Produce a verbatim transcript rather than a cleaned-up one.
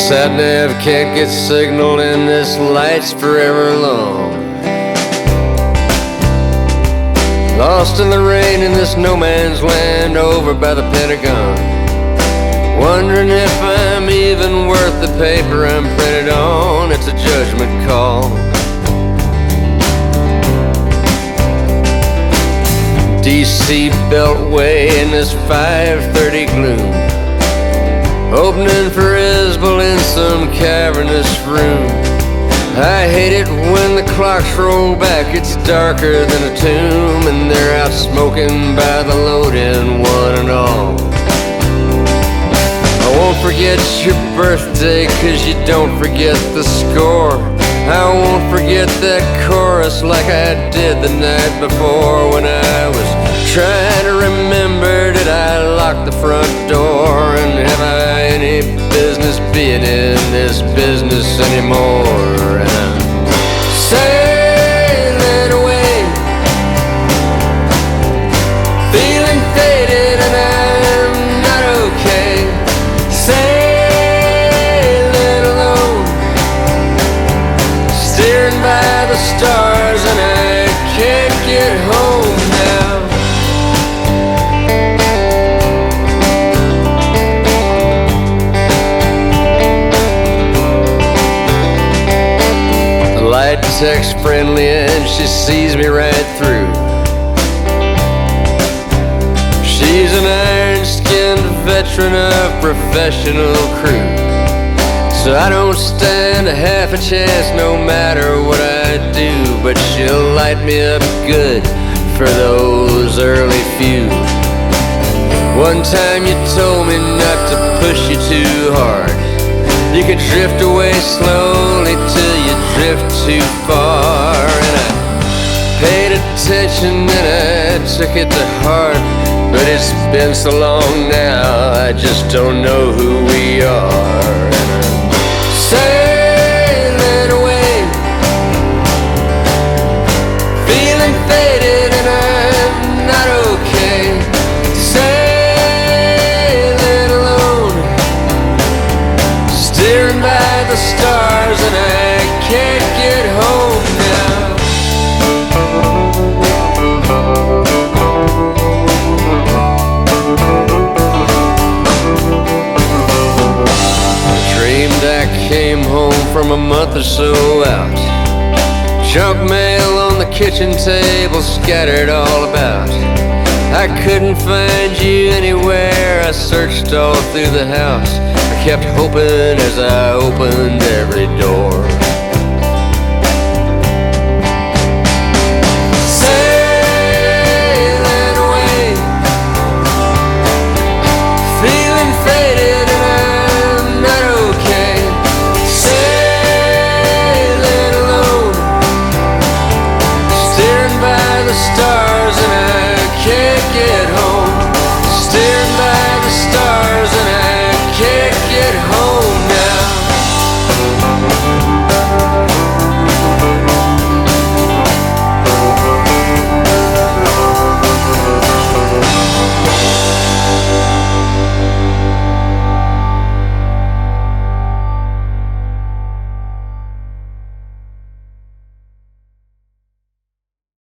Sat-nav can't get signal and this light's forever long. Lost in the rain in this no man's land over by the Pentagon. Wondering if I'm even worth the paper I'm printed on. It's a judgment call. D C Beltway in this five thirty gloom, opening for Isbell in some cavernous room. I hate it when the clocks roll back, it's darker than a tomb, and they're out smoking by the load-in one and all. I won't forget your birthday, cause you don't forget the score. I won't forget that chorus like I did the night before, when I was trying to remember, did I lock the front door? And have I any business being in this business anymore? And I'm sailing away, feeling faded and I'm not okay. Sailing alone, steering by the stars, and I can't get home now. Text friendly and she sees me right through. She's an iron-skinned veteran of professional crew, so I don't stand a half a chance no matter what I do. But she'll light me up good for those early few. One time you told me not to push you too hard, you could drift away slowly till you drift too far. And I paid attention and I took it to heart, but it's been so long now I just don't know who we are. And I'm sailing away, feeling faded and I'm not okay. Sailing alone, steering by the stars, and I can't get home now. I dreamed I came home from a month or so out. Junk mail on the kitchen table scattered all about. I couldn't find you anywhere, I searched all through the house. I kept hoping as I opened every door. Sailing away, feeling faded and I'm not okay. Sailing alone, steering by the stars.